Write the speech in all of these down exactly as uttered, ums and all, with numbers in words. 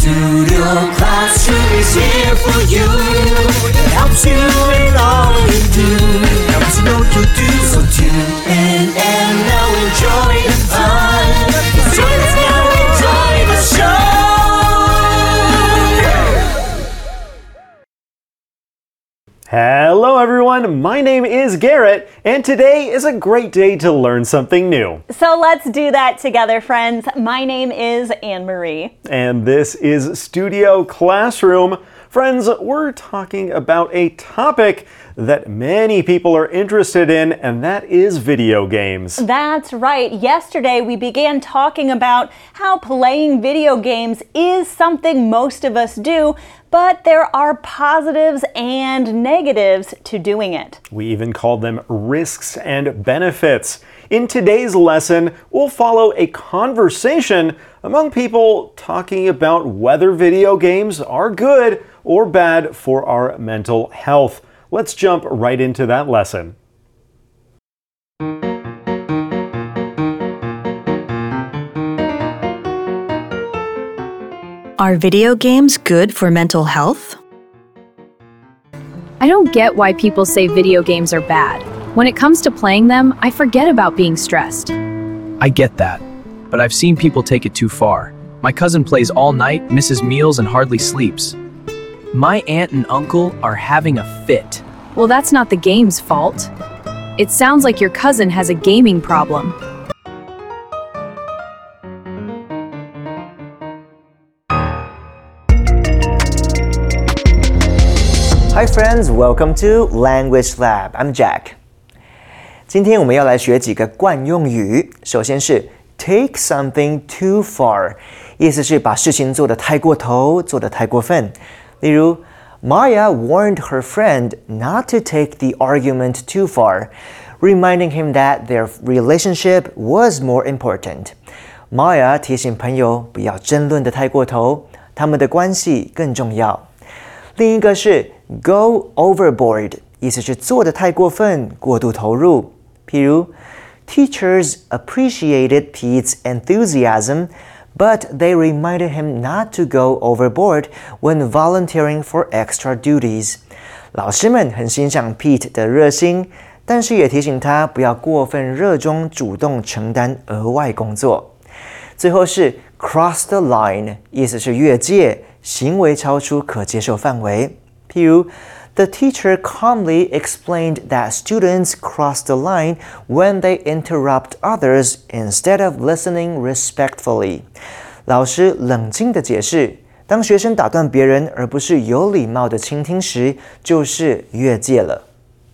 Studio Classroom is here for you. It helps you in all you do. Helps you know what you do. So tune in and now enjoy the fun. Join us now, enjoy the show. Hello everyone, my name is Garrett, and today is a great day to learn something new. So let's do that together, friends. My name is Anne-Marie. And this is Studio Classroom. Friends, we're talking about a topic that many people are interested in, and that is video games. That's right. Yesterday we began talking about how playing video games is something most of us do, but there are positives and negatives to doing it. We even called them risks and benefits. In today's lesson, we'll follow a conversation among people talking about whether video games are good or bad for our mental health. Let's jump right into that lesson. Are video games good for mental health? I don't get why people say video games are bad. When it comes to playing them, I forget about being stressed. I get that, but I've seen people take it too far. My cousin plays all night, misses meals, and hardly sleeps. My aunt and uncle are having a fit. Well, that's not the game's fault. It sounds like your cousin has a gaming problem. Hi friends, welcome to Language Lab. I'm Jack. 今天我们要来学几个惯用语。首先是 take something too far， 意思是把事情做得太过头，做得太过分。例如 Maya warned her friend not to take the argument too far, reminding him that their relationship was more important. Maya 提醒朋友不要争论得太过头，他们的关系更重要。另一个是 go overboard， 意思是做得太过分，过度投入。譬如 Teachers appreciated Pete's enthusiasm, but they reminded him not to go overboard when volunteering for extra duties. 老师们很欣赏 Pete 的热心，但是也提醒他不要过分热衷主动承担额外工作。最后是 cross the line， 意思是越界，行为超出可接受范围。譬如 The teacher calmly explained that students cross the line when they interrupt others instead of listening respectfully. 老师冷静地解释，当学生打断别人而不是有礼貌地倾听时，就是越界了。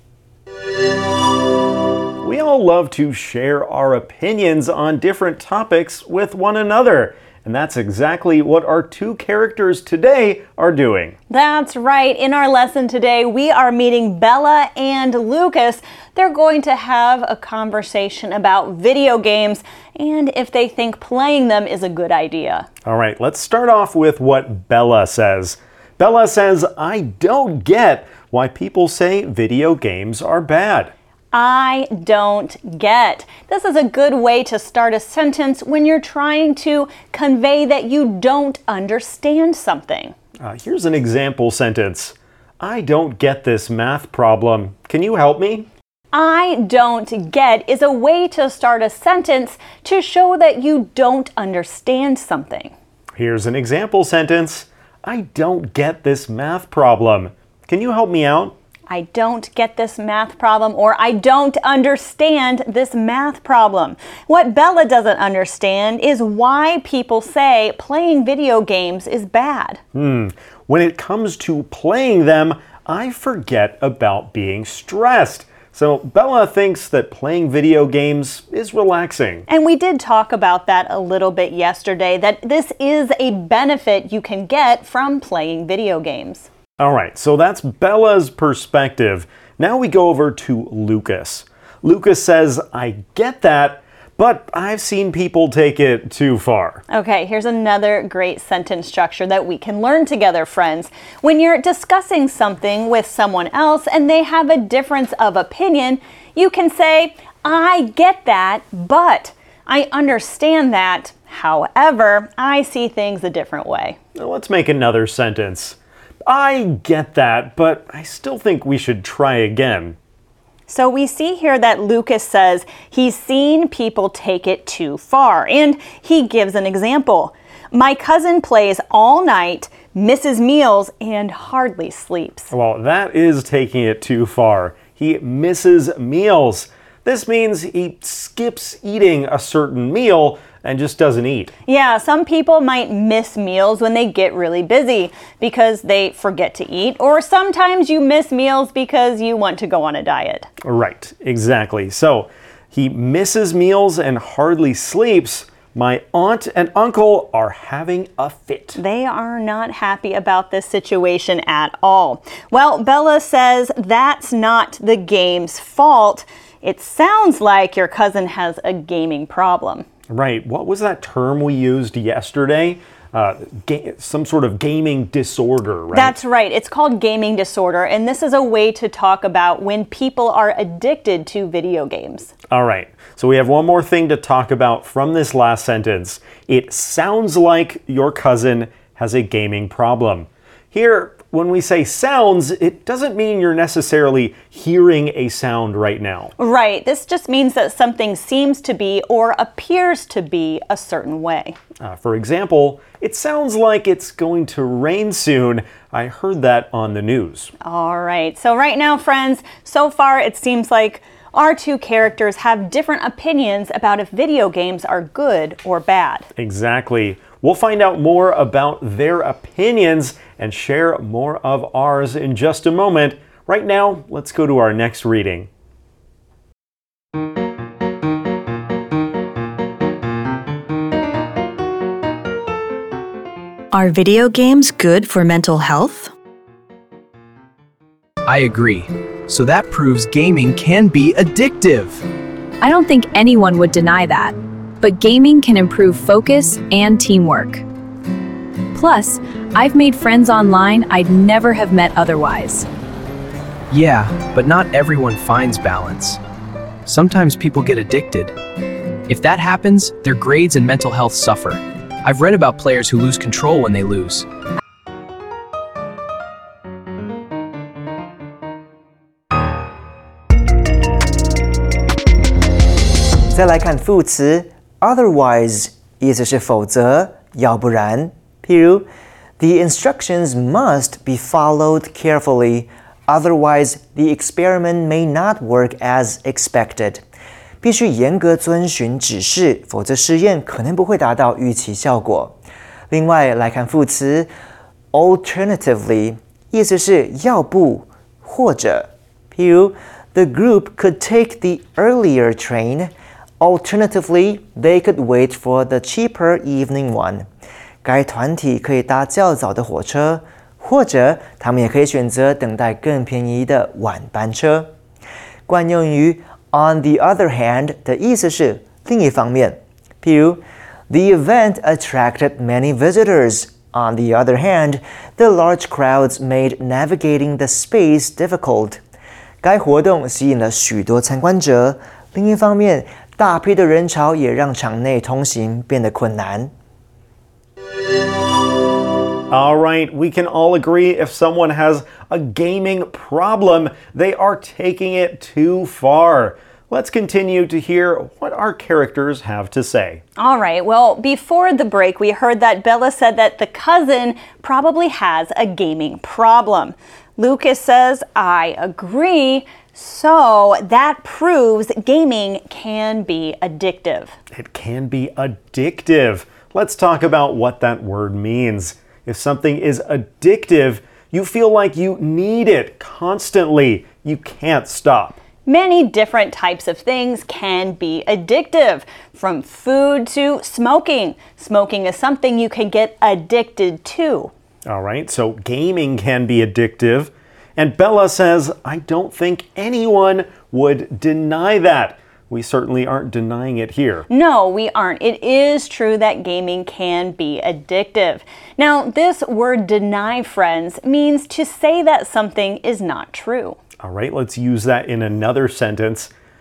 We all love to share our opinions on different topics with one another. And that's exactly what our two characters today are doing. That's right. In our lesson today, we are meeting Bella and Lucas. They're going to have a conversation about video games and if they think playing them is a good idea. All right, let's start off with what Bella says. Bella says, I don't get why people say video games are bad. I don't get. This is a good way to start a sentence when you're trying to convey that you don't understand something. Uh, here's an example sentence. I don't get this math problem. Can you help me? I don't get is a way to start a sentence to show that you don't understand something. Here's an example sentence. I don't get this math problem. Can you help me out? I don't get this math problem, or I don't understand this math problem. What Bella doesn't understand is why people say playing video games is bad. Hmm. When it comes to playing them, I forget about being stressed. So Bella thinks that playing video games is relaxing. And we did talk about that a little bit yesterday, that this is a benefit you can get from playing video games. All right, so that's Bella's perspective. Now we go over to Lucas. Lucas says, I get that, but I've seen people take it too far. Okay, here's another great sentence structure that we can learn together, friends. When you're discussing something with someone else and they have a difference of opinion, you can say, I get that, but I understand that. However, I see things a different way. Now let's make another sentence. I get that, but I still think we should try again. So we see here that Lucas says he's seen people take it too far, and he gives an example. My cousin plays all night, misses meals, and hardly sleeps. Well, that is taking it too far. He misses meals. This means he skips eating a certain meal and just doesn't eat. Yeah, some people might miss meals when they get really busy because they forget to eat, or sometimes you miss meals because you want to go on a diet. Right, exactly. So he misses meals and hardly sleeps. My aunt and uncle are having a fit. They are not happy about this situation at all. Well, Bella says that's not the game's fault. It sounds like your cousin has a gaming problem. Right. What was that term we used yesterday? Uh, ga- some sort of gaming disorder, right? That's right. It's called gaming disorder, and this is a way to talk about when people are addicted to video games. All right. So we have one more thing to talk about from this last sentence. It sounds like your cousin has a gaming problem. Here, when we say sounds, it doesn't mean you're necessarily hearing a sound right now. Right. This just means that something seems to be or appears to be a certain way. Uh, for example, it sounds like it's going to rain soon. I heard that on the news. All right. So right now, friends, so far it seems like our two characters have different opinions about if video games are good or bad. Exactly. We'll find out more about their opinions and share more of ours in just a moment. Right now, let's go to our next reading. Are video games good for mental health? I agree. So that proves gaming can be addictive. I don't think anyone would deny that. But gaming can improve focus and teamwork. Plus, I've made friends online I'd never have met otherwise. Yeah, but not everyone finds balance. Sometimes people get addicted. If that happens, their grades and mental health suffer. I've read about players who lose control when they lose. 再来看副词 otherwise， 意思是否则，要不然。譬如 The instructions must be followed carefully, otherwise the experiment may not work as expected. 必须严格遵循指示，否则实验可能不会达到预期效果。另外来看副词 alternatively， 意思是要不或者。譬如 The group could take the earlier train. Alternatively, they could wait for the cheaper evening one. 该团体可以搭较早的火车，或者他们也可以选择等待更便宜的晚班车。惯用于 on the other hand 的意思是另一方面。譬如 The event attracted many visitors. On the other hand, the large crowds made navigating the space difficult. 该活动吸引了许多参观者，另一方面大批的人潮也让场内通行变得困难。 All right, we can all agree if someone has a gaming problem, they are taking it too far. Let's continue to hear what our characters have to say. All right, well, before the break, we heard that Bella said that the cousin probably has a gaming problem. Lucas says, I agree. So that proves gaming can be addictive. It can be addictive. Let's talk about what that word means. If something is addictive, you feel like you need it constantly. You can't stop. Many different types of things can be addictive, from food to smoking. Smoking is something you can get addicted to. All right, so gaming can be addictive. And Bella says, I don't think anyone would deny that. We certainly aren't denying it here. No, we aren't. It is true that gaming can be addictive. Now, this word deny, friends, means to say that something is not true. All right, let's use that in another sentence.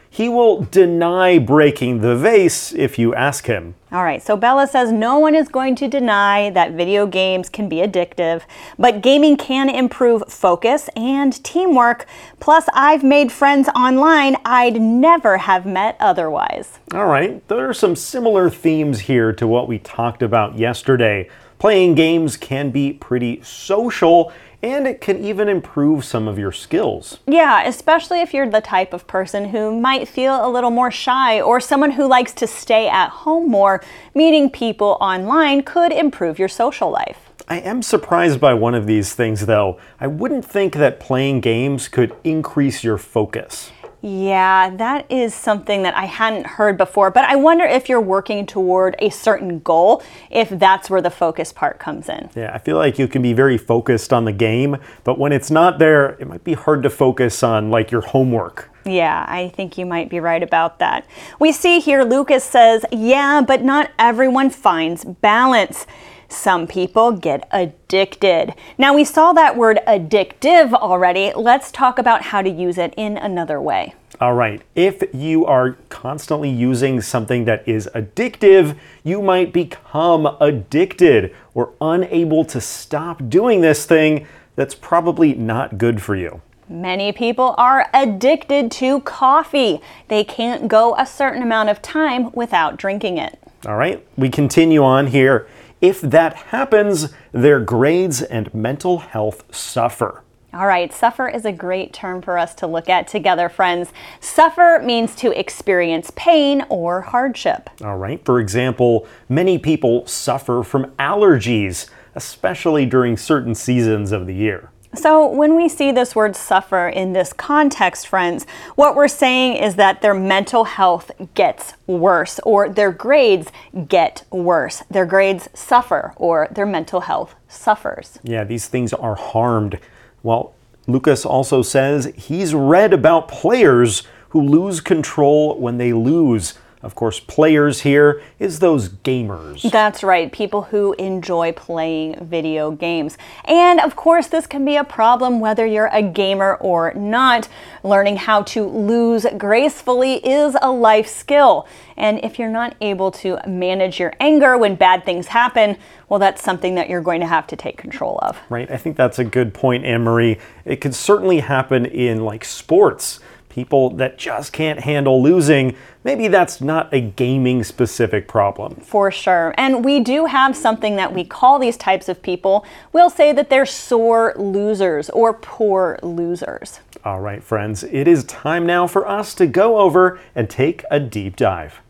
he will deny breaking the vase if you ask him. All right, so Bella says no one is going to deny that video games can be addictive, but gaming can improve focus and teamwork. Plus, I've made friends online I'd never have met otherwise. All right, there are some similar themes here to what we talked about yesterday. Playing games can be pretty social, and it can even improve some of your skills. Yeah, especially if you're the type of person who might feel a little more shy or someone who likes to stay at home more. Meeting people online could improve your social life. I am surprised by one of these things, though. I wouldn't think that playing games could increase your focus. Yeah, that is something that I hadn't heard before, but I wonder if you're working toward a certain goal, if that's where the focus part comes in. Yeah, I feel like you can be very focused on the game, but when it's not there, it might be hard to focus on like your homework. Yeah, I think you might be right about that. We see here Lucas says, yeah, but not everyone finds balance. Some people get addicted. Now, we saw that word addictive already. Let's talk about how to use it in another way. All right, if you are constantly using something that is addictive, you might become addicted or unable to stop doing this thing that's probably not good for you. Many people are addicted to coffee. They can't go a certain amount of time without drinking it. All right, we continue on here. If that happens, their grades and mental health suffer. All right, suffer is a great term for us to look at together, friends. Suffer means to experience pain or hardship. All right, for example, many people suffer from allergies, especially during certain seasons of the year. So when we see this word suffer in this context, friends, what we're saying is that their mental health gets worse, or their grades get worse. Their grades suffer, or their mental health suffers. Yeah, these things are harmed. Well, Lucas also says he's read about players who lose control when they lose. Of course, players here is those gamers. That's right, people who enjoy playing video games. And of course, this can be a problem whether you're a gamer or not. Learning how to lose gracefully is a life skill. And if you're not able to manage your anger when bad things happen, well, that's something that you're going to have to take control of. Right, I think that's a good point, Anne-Marie. It could certainly happen in like sports. People that just can't handle losing, maybe that's not a gaming specific problem. For sure. And we do have something that we call these types of people. We'll say that they're sore losers or poor losers. All right, friends, it is time now for us to go over and take a deep dive.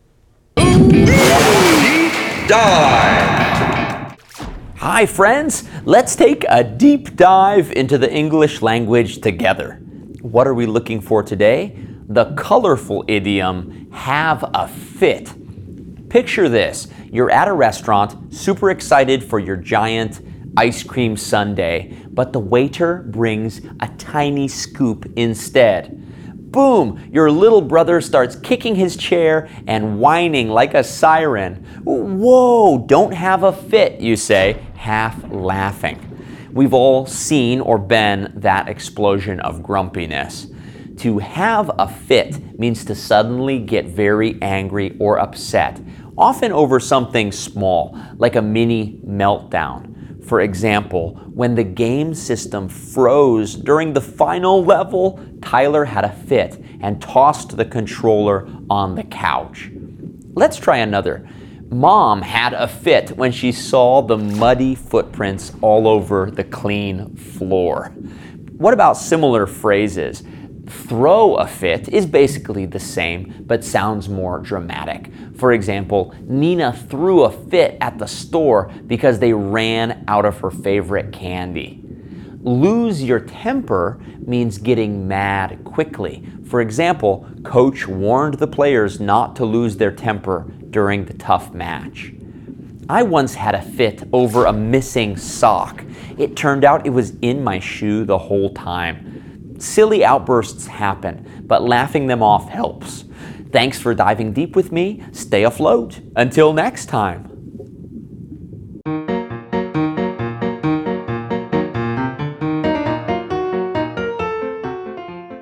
Deep dive. Hi, friends. Let's take a deep dive into the English language together. What are we looking for today? The colorful idiom, have a fit. Picture this. You're at a restaurant, super excited for your giant ice cream sundae, but the waiter brings a tiny scoop instead. Boom! Your little brother starts kicking his chair and whining like a siren. Whoa! Don't have a fit, you say, half laughing. We've all seen or been that explosion of grumpiness. To have a fit means to suddenly get very angry or upset, often over something small, like a mini meltdown. For example, when the game system froze during the final level, Tyler had a fit and tossed the controller on the couch. Let's try another. Mom had a fit when she saw the muddy footprints all over the clean floor. What about similar phrases? Throw a fit is basically the same, but sounds more dramatic. For example, Nina threw a fit at the store because they ran out of her favorite candy. Lose your temper means getting mad quickly. For example, coach warned the players not to lose their temper during the tough match. I once had a fit over a missing sock. It turned out it was in my shoe the whole time. Silly outbursts happen, but laughing them off helps. Thanks for diving deep with me. Stay afloat. Until next time.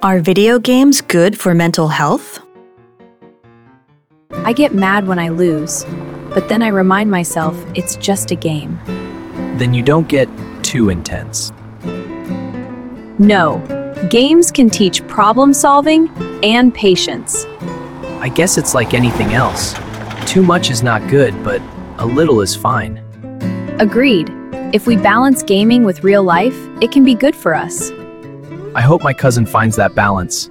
Are video games good for mental health? I get mad when I lose, but then I remind myself it's just a game. Then you don't get too intense. No, games can teach problem solving and patience. I guess it's like anything else. Too much is not good, but a little is fine. Agreed. If we balance gaming with real life, it can be good for us. I hope my cousin finds that balance.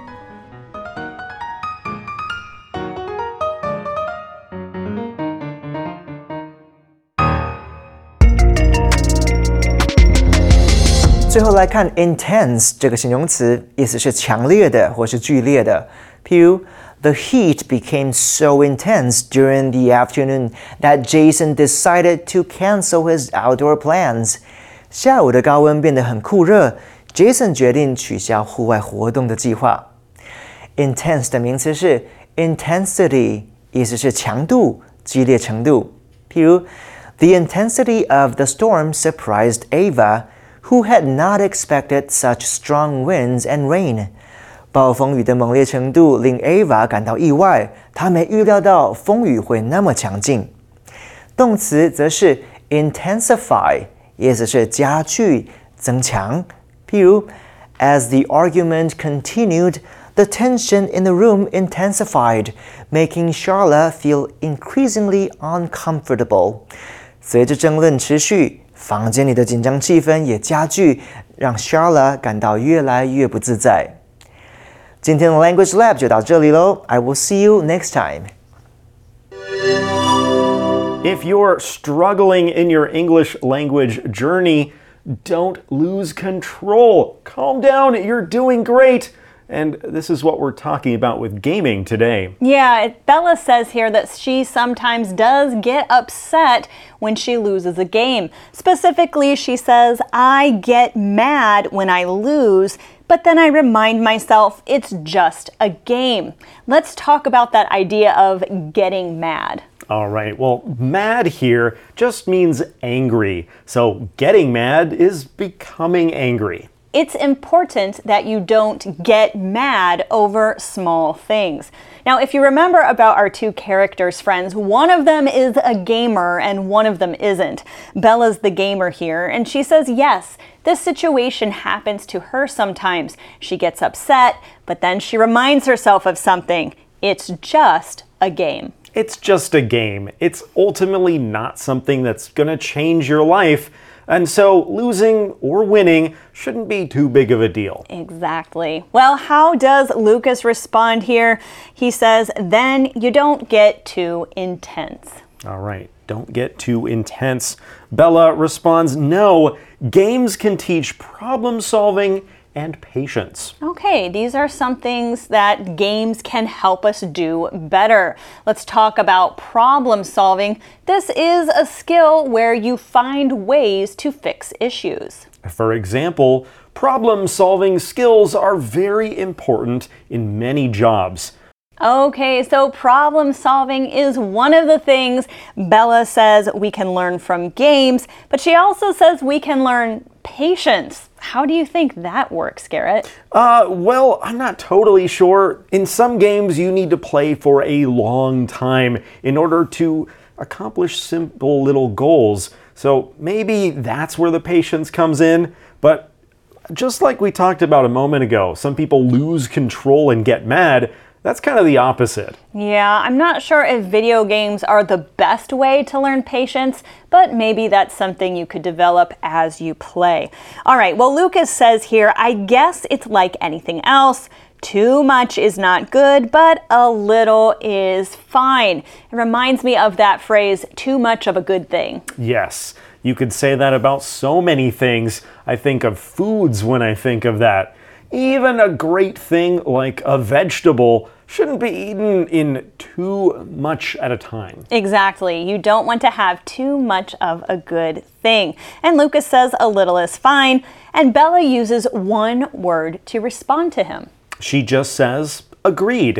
「最后来看 intense 这个形容词，意思是强烈的或是剧烈的。譬如 The heat became so intense during the afternoon that Jason decided to cancel his outdoor plans. 下午的高温变得很酷热 ，Jason 决定取消户外活动的计划。Intense 的名词是 intensity， 意思是强度、激烈程度。譬如 The intensity of the storm surprised Ava, who had not expected such strong winds and rain. 暴风雨的猛烈程度令 Ava 感到意外，她没预料到风雨会那么强劲。动词则是 intensify， 意思是加剧、增强。譬如 As the argument continued, the tension in the room intensified, making Charla feel increasingly uncomfortable. 随着争论持续，房间里的紧张气氛也加剧，让 Charla 感到越来越不自在。今天的 Language Lab 就到这里喽 I will see you next time. If you're struggling in your English language journey, don't lose control. Calm down, you're doing great. And this is what we're talking about with gaming today. Yeah, Bella says here that she sometimes does get upset when she loses a game. Specifically, she says, I get mad when I lose, but then I remind myself it's just a game. Let's talk about that idea of getting mad. All right, well, mad here just means angry. So getting mad is becoming angry. It's important that you don't get mad over small things. Now, if you remember about our two characters, friends, one of them is a gamer and one of them isn't. Bella's the gamer here, and she says, yes, this situation happens to her sometimes. She gets upset, but then she reminds herself of something. It's just a game. It's just a game. It's ultimately not something that's going to change your life. And so losing or winning shouldn't be too big of a deal. Exactly. Well, how does Lucas respond here? He says, then you don't get too intense. All right, don't get too intense. Bella responds, no, games can teach problem solving and patience. Okay, these are some things that games can help us do better. Let's talk about problem solving. This is a skill where you find ways to fix issues. For example, problem solving skills are very important in many jobs. Okay, so problem solving is one of the things Bella says we can learn from games, but she also says we can learn patience. How do you think that works, Garrett? Uh, well, I'm not totally sure. In some games, you need to play for a long time in order to accomplish simple little goals. So maybe that's where the patience comes in. But just like we talked about a moment ago, some people lose control and get mad. That's kind of the opposite. Yeah, I'm not sure if video games are the best way to learn patience, but maybe that's something you could develop as you play. All right, well, Lucas says here, I guess it's like anything else. Too much is not good, but a little is fine. It reminds me of that phrase, too much of a good thing. Yes, you could say that about so many things. I think of foods when I think of that. Even a great thing like a vegetable shouldn't be eaten in too much at a time. Exactly. You don't want to have too much of a good thing. And Lucas says a little is fine, and Bella uses one word to respond to him. She just says, agreed.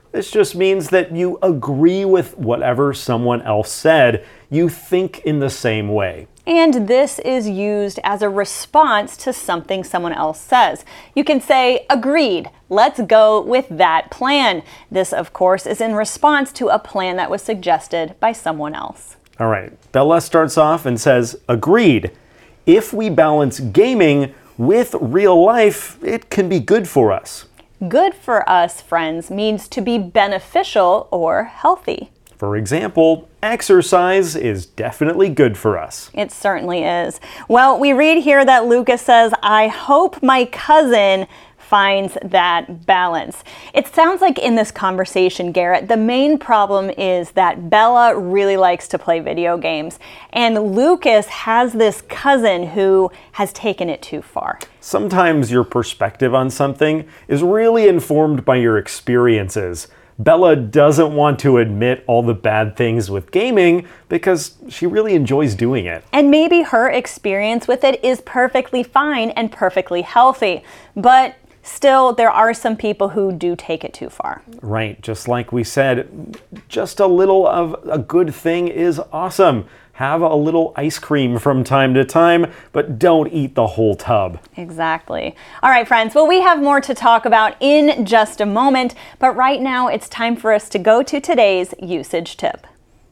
This just means that you agree with whatever someone else said. You think in the same way. And this is used as a response to something someone else says. You can say, agreed, let's go with that plan. This, of course, is in response to a plan that was suggested by someone else. All right, Bella starts off and says, agreed. If we balance gaming with real life, it can be good for us. Good for us, friends, means to be beneficial or healthy. For example, exercise is definitely good for us. It certainly is. Well, we read here that Lucas says, I hope my cousin finds that balance. It sounds like in this conversation, Garrett, the main problem is that Bella really likes to play video games, and Lucas has this cousin who has taken it too far. Sometimes your perspective on something is really informed by your experiences. Bella doesn't want to admit all the bad things with gaming because she really enjoys doing it. And maybe her experience with it is perfectly fine and perfectly healthy, but still, there are some people who do take it too far. Right, just like we said, just a little of a good thing is awesome. Have a little ice cream from time to time, but don't eat the whole tub. Exactly. All right, friends, well, we have more to talk about in just a moment, but right now it's time for us to go to today's usage tip.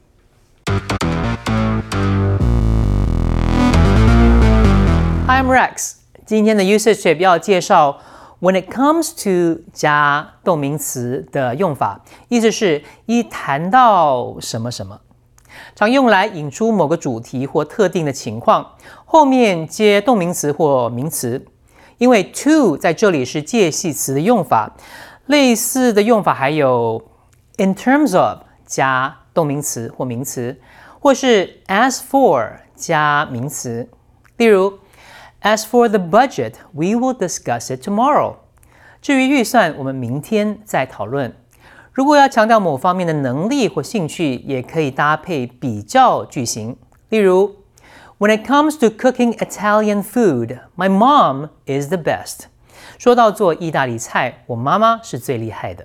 Hi, I'm Rex. 今天的 usage tip 要介绍 when it comes to 加动名词的用法，意思是一谈到什么什么，常用来引出某个主题或特定的情况，后面接动名词或名词。因为 to 在这里是介系词的用法，类似的用法还有 in terms of 加动名词或名词，或是 as for 加名词。例如 As for the budget, we will discuss it tomorrow. 至于预算，我们明天再讨论。如果要强调某方面的能力或兴趣，也可以搭配比较句型。例如 When it comes to cooking Italian food, my mom is the best. 说到做意大利菜，我妈妈是最厉害的。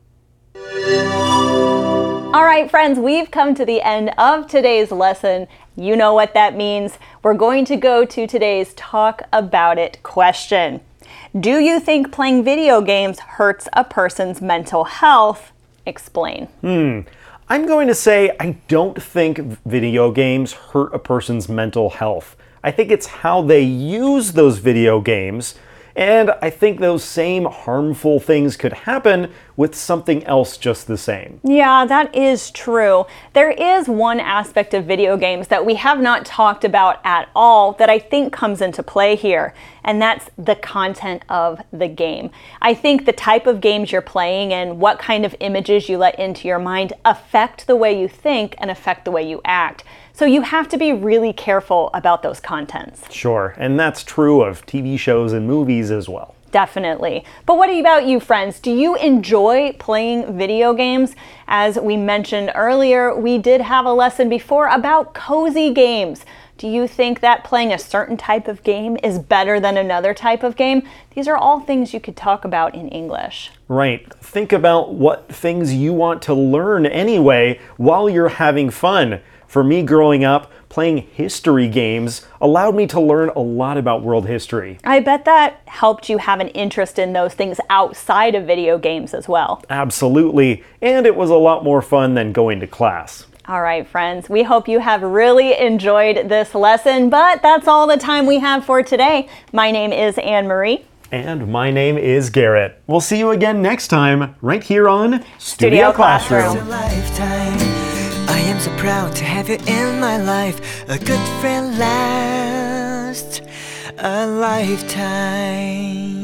All right, friends, we've come to the end of today's lesson. You know what that means. We're going to go to today's Talk About It question. Do you think playing video games hurts a person's mental health? Explain. Hmm. I'm going to say I don't think video games hurt a person's mental health. I think it's how they use those video games. And I think those same harmful things could happen with something else just the same. Yeah, that is true. There is one aspect of video games that we have not talked about at all that I think comes into play here, and that's the content of the game. I think the type of games you're playing and what kind of images you let into your mind affect the way you think and affect the way you act. So you have to be really careful about those contents. Sure, and that's true of T V shows and movies as well. Definitely. But what about you, friends? Do you enjoy playing video games? As we mentioned earlier, we did have a lesson before about cozy games. Do you think that playing a certain type of game is better than another type of game? These are all things you could talk about in English. Right. Think about what things you want to learn anyway while you're having fun. For me growing up, playing history games allowed me to learn a lot about world history. I bet that helped you have an interest in those things outside of video games as well. Absolutely. And it was a lot more fun than going to class. All right, friends, we hope you have really enjoyed this lesson, but that's all the time we have for today. My name is Anne-Marie. And my name is Garrett. We'll see you again next time, right here on Studio, Studio Classroom. Classroom. I am so proud to have you in my life. A good friend lasts a lifetime.